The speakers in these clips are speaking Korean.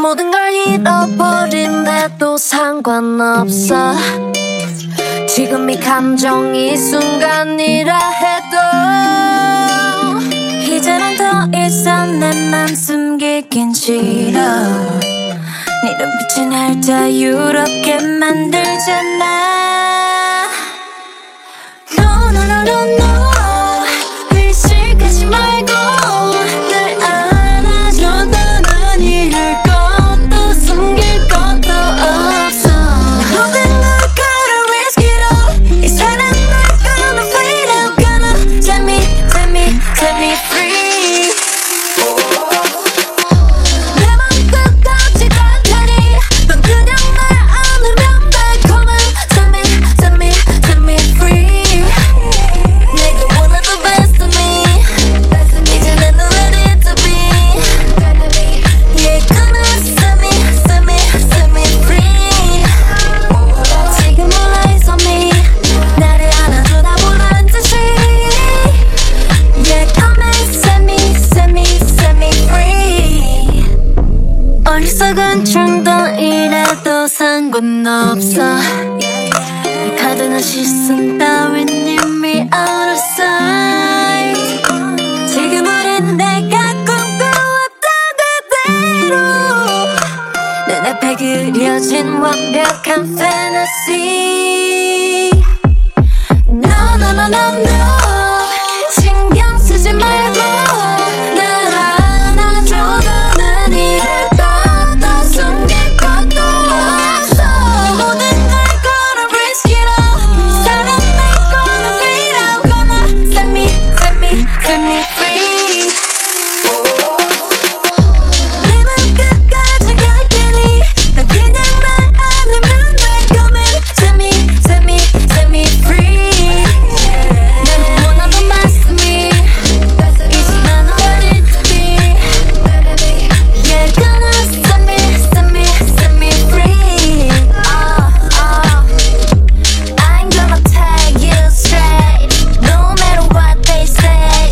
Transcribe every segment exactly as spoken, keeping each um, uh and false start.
모든 걸 잃어버린데도 상관없어. 지금 이 감정이 이 순간이라 해도 이제는 더 이상 내 맘 숨기긴 싫어. 네 눈빛이 날 자유롭게 만들잖아. No no no no no, 의식하지 말고 날 안아줘. 나는 이럴 것도 숨길 것도 없어. 모든 걸 gonna risk it all. 이 사랑 날 gonna fade out. Gonna set me, set me, set me free. 내 맘 끝까지 갈 테니 넌 그냥 날 안으면 달콤한 set me, set me, set me free. 내가 원하는 best of me. 이제 난 ready to be. Yeah, gonna set me, set me, set me free. 지금 all eyes on me. 나를 안아줘 나 보란 듯이. Yeah, come and set me, set me, set me free. 어리석은 충동이라도 상관없어. 내 가득한 시선 따윈 이미 out of sight. 지금 우린 내가 꿈꿔왔던 그대로 눈앞에 그려진 완벽한 fantasy. No no no no no, 신경 쓰지 말고 날 안아줘. 나는 이럴 것도 숨길 것도 없어. 모든 걸 gonna risk it all. 사랑 날 gonna fade out. Gonna set me, set me, set me free. 내 맘 끝까지 갈 테니 넌 그냥 날 안으면 돼. Come and set me, set me, set me free. 나는 원하던 말씀이 이제 나는 ready to be. Yeah, gonna set me, set me, set me free. Oh, oh. I ain't gonna tell you straight, no matter what they say.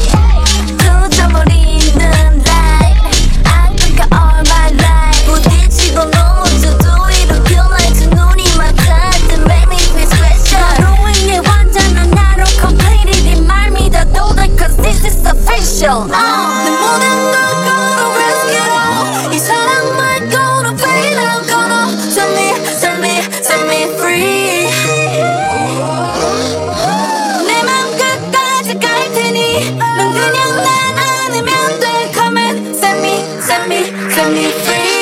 두저머리는 light, 안 끊겨 all my life. 부딪히고 넘어져도 이렇게 날 두 눈이 맞닿을 때 make me feel special. 너로 인해 완전한 나로 completely 네 말 믿어도 돼, cause this is official. 내 모든 걸 gonna risk it all. 이 사랑만 gonna fade out. Gonna set me, set me, set me free. 내 맘 끝까지 갈 테니 넌 그냥 날 안으면 돼. Come and set me, set me, set me free.